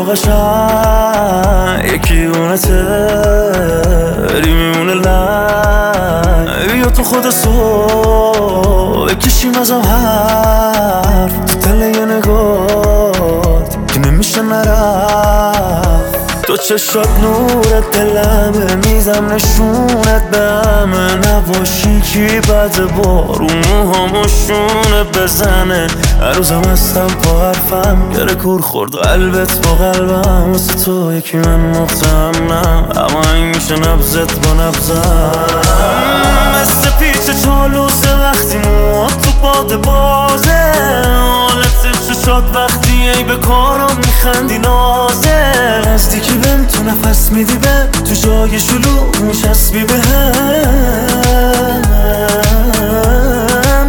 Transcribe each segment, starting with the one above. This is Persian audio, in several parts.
تو قشنگ یکی اونته بری میمونه لنگ یا تو خود صبح بکشیم ازم حرف تو تله یه نگات که نمیشه نرفت تو چشات نورت دلمه میزم نشونت به همه نباشی کی بعد بارون موهامو بزنه هر روزم هستم با حرفم گره کور خورد قلبت با قلبم واسه تو یکی من مختمم اما این میشه نبزت با نبزم مثل پیچ چالوسه وقتی موات تو باد بازه حالت چشات وقتی ای به کارم میخندی نازه نزدیکی بهم تو نفس میدی به تو جای شلوغ میچسبی به هم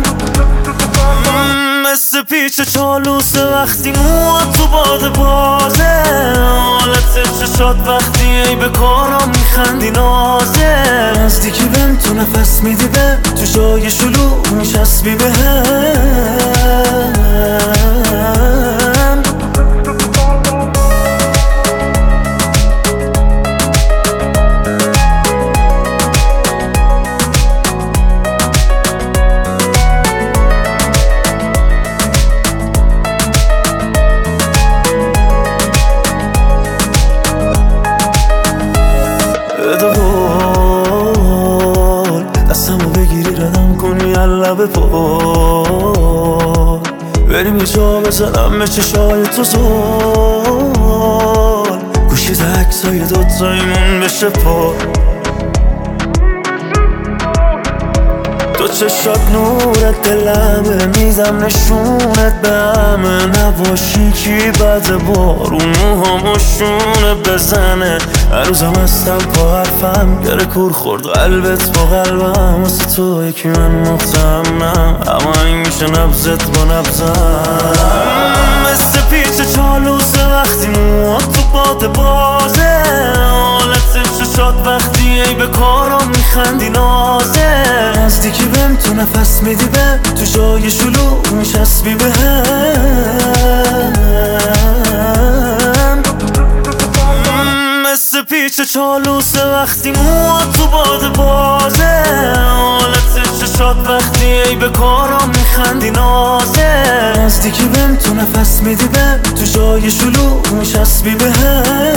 مثل پیچ چالوسه وقتی موات تو باد بازه حالت چشات وقتی ای به کارم میخندی نازه نزدیکی بهم تو نفس میدی به تو جای شلوغ میچسبی به هم دستمو بگیری ردم کنی لب پا بریم یه جا بزنم به چشای تو زل گوشی ده عکسای دوتایمون بشه پا تو چشات نورت دلمه میزم نشونت به همه نباشی کی بعد بارون موهامو بزنه هر روزم هستم با حرفم گره کور خورد قلبت با قلبم واسه تو یکی من مختمم اما این میشه نبزت با نبزم مثل پیچ چالوسه وقتی موات تو باد بازه حالت چشات وقتی ای به کارم میخندی نازه نزدیکی بهم تو نفس میدی به تو جای شلوغ میچسبی به هم مثل پیچ چالوسه وقتی موات تو باد بازه حالت چشات وقتی ای به کارم میخندی نازه نزدیکی بهم تو نفس میدی به تو جای شلوغ میچسبی به هم